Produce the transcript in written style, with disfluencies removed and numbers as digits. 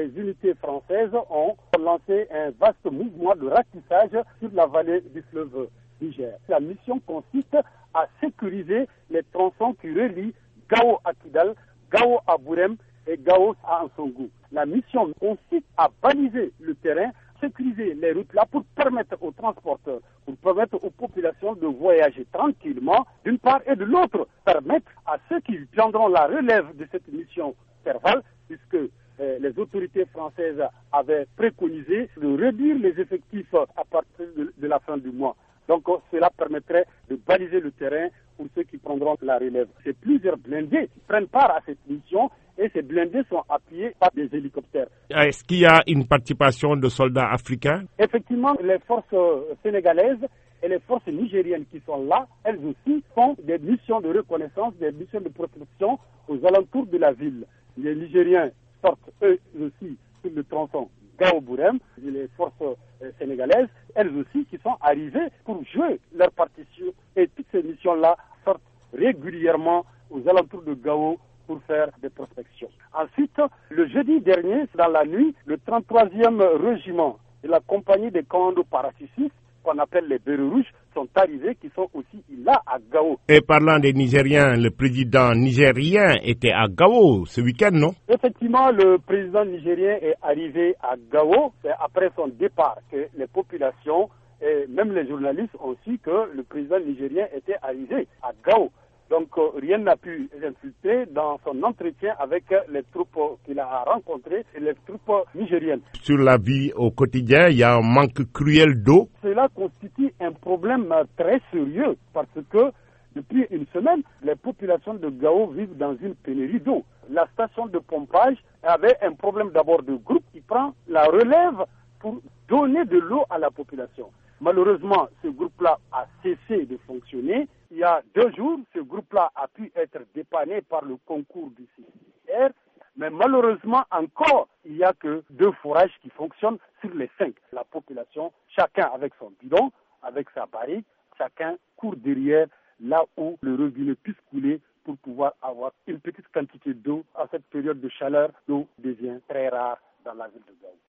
les unités françaises ont lancé un vaste mouvement de ratissage sur la vallée du fleuve Niger. La mission consiste à sécuriser les tronçons qui relient Gao à Kidal, Gao à Bourem et Gao à Ansongo. La mission consiste à baliser le terrain, sécuriser les routes là pour permettre aux transporteurs, pour permettre aux populations de voyager tranquillement d'une part et de l'autre, permettre à ceux qui prendront la relève de cette mission Serval, puisque les autorités françaises avaient préconisé de réduire les effectifs à partir de la fin du mois. Donc cela permettrait de baliser le terrain pour ceux qui prendront la relève. C'est plusieurs blindés qui prennent part à cette mission et ces blindés sont appuyés par des hélicoptères. Est-ce qu'il y a une participation de soldats africains? Effectivement, les forces sénégalaises et les forces nigériennes qui sont là, elles aussi font des missions de reconnaissance, des missions de protection aux alentours de la ville. Les Nigériens sortent eux aussi sur le tronçon Gao-Bourem, les forces sénégalaises, elles aussi qui sont arrivées pour jouer leur partition. Et toutes ces missions-là sortent régulièrement aux alentours de Gao pour faire des prospections. Ensuite, le jeudi dernier, dans la nuit, le 33e régiment de la compagnie des commandos parachutistes, qu'on appelle les Bérets Rouges, sont arrivés, qui sont aussi là à Gao. Et parlant des Nigériens, le président nigérien était à Gao ce week-end, non? Effectivement, le président nigérien est arrivé à Gao. C'est après son départ que les populations et même les journalistes ont su que le président nigérien était arrivé à Gao. Donc rien n'a pu l'infiltrer dans son entretien avec les troupes qu'il a rencontrées et les troupes nigériennes. Sur la vie au quotidien, il y a un manque cruel d'eau. Cela constitue un problème très sérieux parce que depuis une semaine, les populations de Gao vivent dans une pénurie d'eau. La station de pompage avait un problème d'abord de groupe qui prend la relève pour donner de l'eau à la population. Malheureusement, ce groupe-là a cessé de fonctionner. Il y a 2 jours, ce groupe-là a pu être dépanné par le concours du CIR. Mais malheureusement, encore, il n'y a que 2 forages qui fonctionnent sur les 5. La population, chacun avec son bidon, avec sa barrique, chacun court derrière là où le robinet puisse couler pour pouvoir avoir une petite quantité d'eau. À cette période de chaleur, l'eau devient très rare dans la ville de Gao.